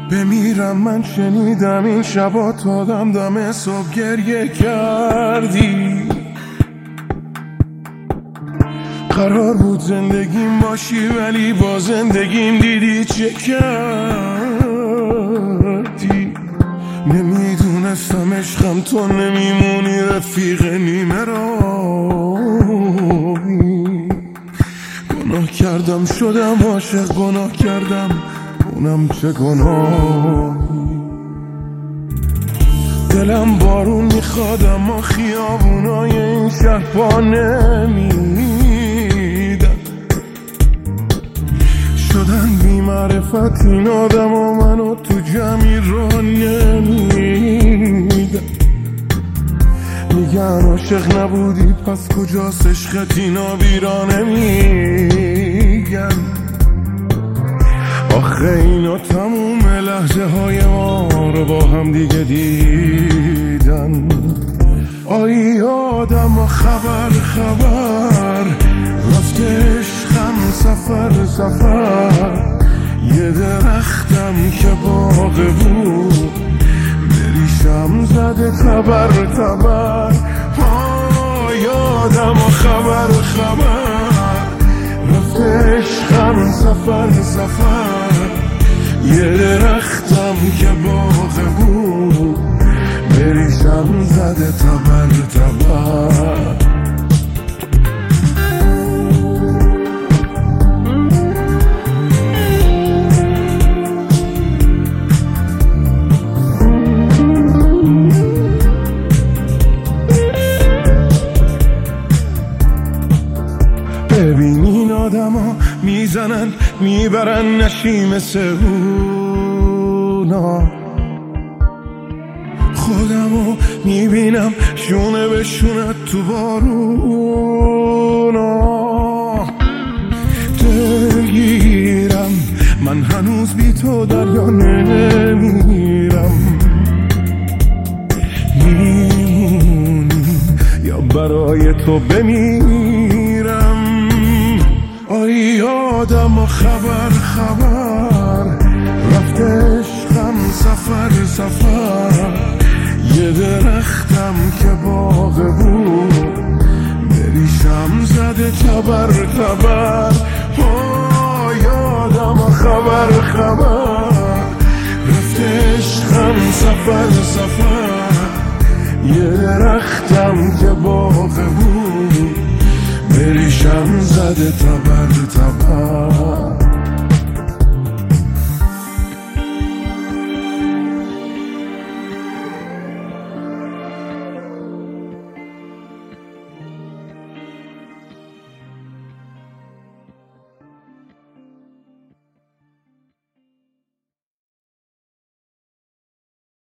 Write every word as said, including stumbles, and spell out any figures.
بمیرم من شنیدم این شبا تا دم دم صبح گریه کردی. قرار بود زندگیم باشی ولی با زندگیم دیدی چه کردی. نمیدونستم عشقم تو نمیمونی رفیق نیمه راهی. گناه کردم شدم عاشق، گناه کردم اونم چه گناهی. دلم بارون میخواد اما خیابونای این شهر پا نمیدن. شدن بی معرفت این آدم و منو تو جمعی را نمیدن. میگن عاشق نبودی پس کجاست عشقت، اینا بیرا نمیگن. آخه اینا تموم لحظه های ما رو با هم دیگه دیدن. آی آدم و خبر خبر رفته عشقم سفر سفر. یه درختم که باغ بود بریشم زده تبر تبر. آی آدم و خبر خبر رفته عشقم سفر سفر. یه درختم که باغ بود بریشم زده تبر تبر. ببین این آدم ها میزنن میبرن نشیم سهونا. خودمو میبینم شونه به شونه تو بارونا. دلگیرم من هنوز بی تو دریا نمیرم. میمونی یا برای تو بمیرم. آی آدم و خبر خبر رفته عشقم سفر سفر. یه درختم که باغ بود بریشم زده تبر تبر. آی آدم و خبر خبر رفته عشقم سفر سفر. یه درختم که باغ بود بریشم زده تبر تبر.